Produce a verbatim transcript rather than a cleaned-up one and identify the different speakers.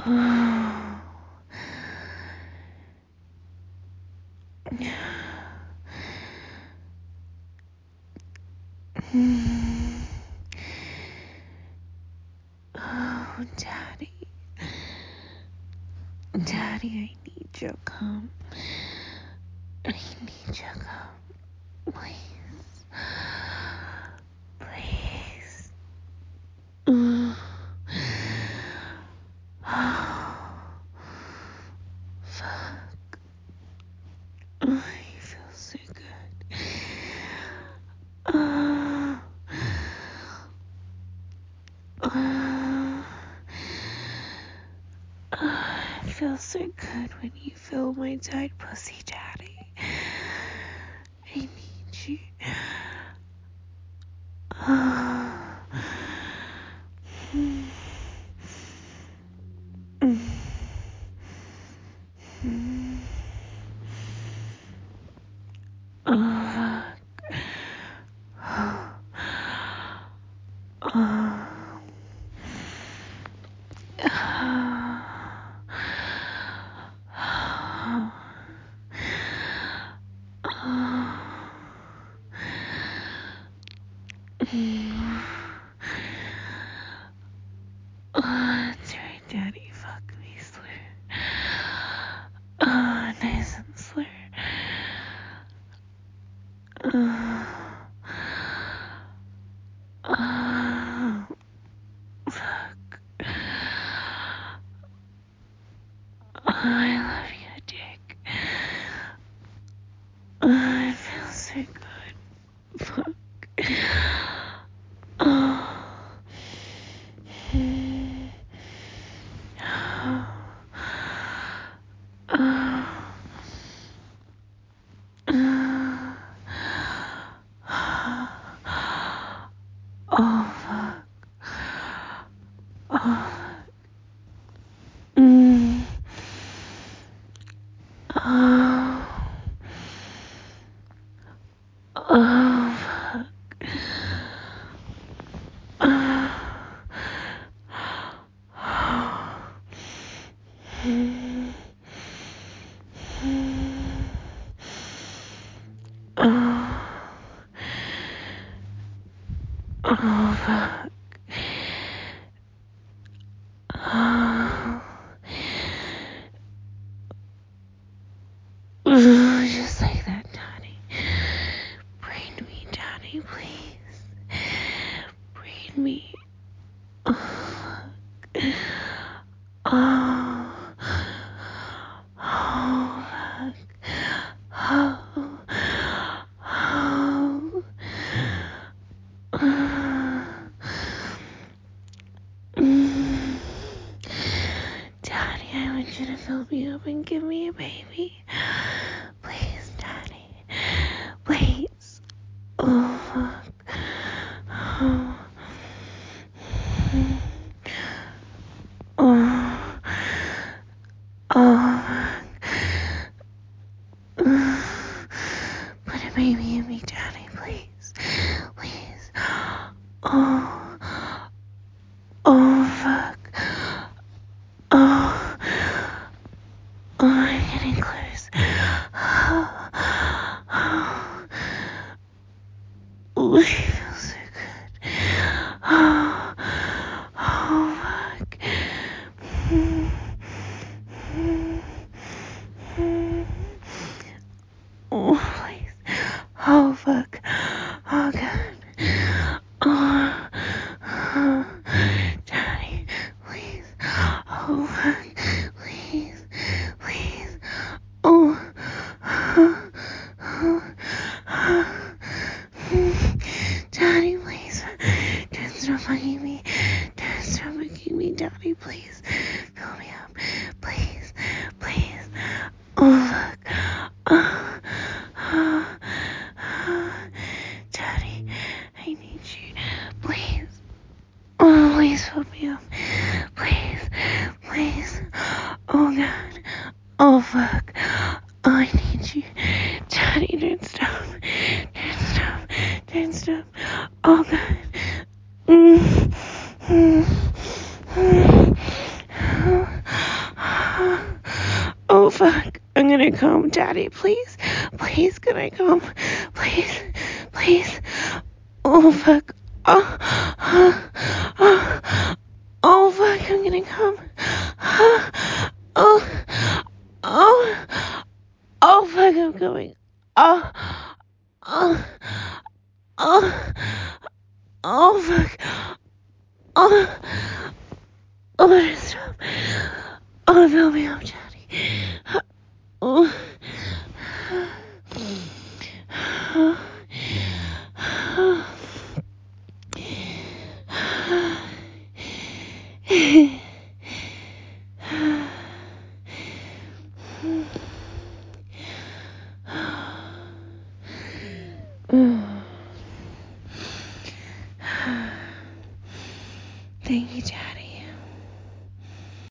Speaker 1: Oh. Oh, Daddy. Daddy, I need you to come. I need you to come. Please. Please. Oh. Fuck. Oh, I feel so good. Oh. Oh. Oh, it feels so good when you feel my tight pussy, Daddy. I need you. Oh. Mm. Mm. Mm. Oh, fuck. Oh. Oh, that's right, Daddy. Fuck me, slur. Oh, nice and slur. Oh. Oh. Fuck. Oh, I love you, Dick. Oh, it feels so good. Fuck. Oh. Oh, fuck. Oh. Mm. Oh. Oh, fuck. Oh. Mm. Oh. Oh, fuck. Oh. Ooh, just like that, Daddy. Brain me, Daddy, please. Brain me. Oh, fuck. Oh. Oh, fuck. Oh. Oh. Mm. Daddy, I want you to fill me up and give me a baby. Please, Daddy. Please. Oh, fuck. Oh. Oh. Oh. Put a baby in me, Daddy, please. Please. Oh. Oh, fuck. Oh. Oh, I'm getting close. Oh. Oh. Ooh, it feels so good. Oh. Oh, fuck. Oh, please. Oh, fuck. Oh, God. Oh. Oh. Daddy, please. Oh, fuck. Please. Please. Oh. Oh. Oh. Daddy, please. Don't stop fucking me. Don't stop fucking me, Daddy, please. Fill me up. Please. Please. Oh, fuck. Oh. Oh. Oh. Daddy, I need you. Please. Oh, please fill me up. Please. Please. Oh, God. Oh, fuck. Oh, I need you. Daddy, don't stop. Don't stop. Don't stop. Oh, God. Mm. Mm. Mm. I come, Daddy? Please, please, can I come? Please, please. Oh, fuck. Oh, oh, oh, oh fuck, I'm gonna come. Oh, oh, oh, oh, fuck, I'm coming. Oh, oh, oh, oh, fuck. Oh, oh, stop. Oh, fill me up, Daddy. Oh. Thank you, Daddy.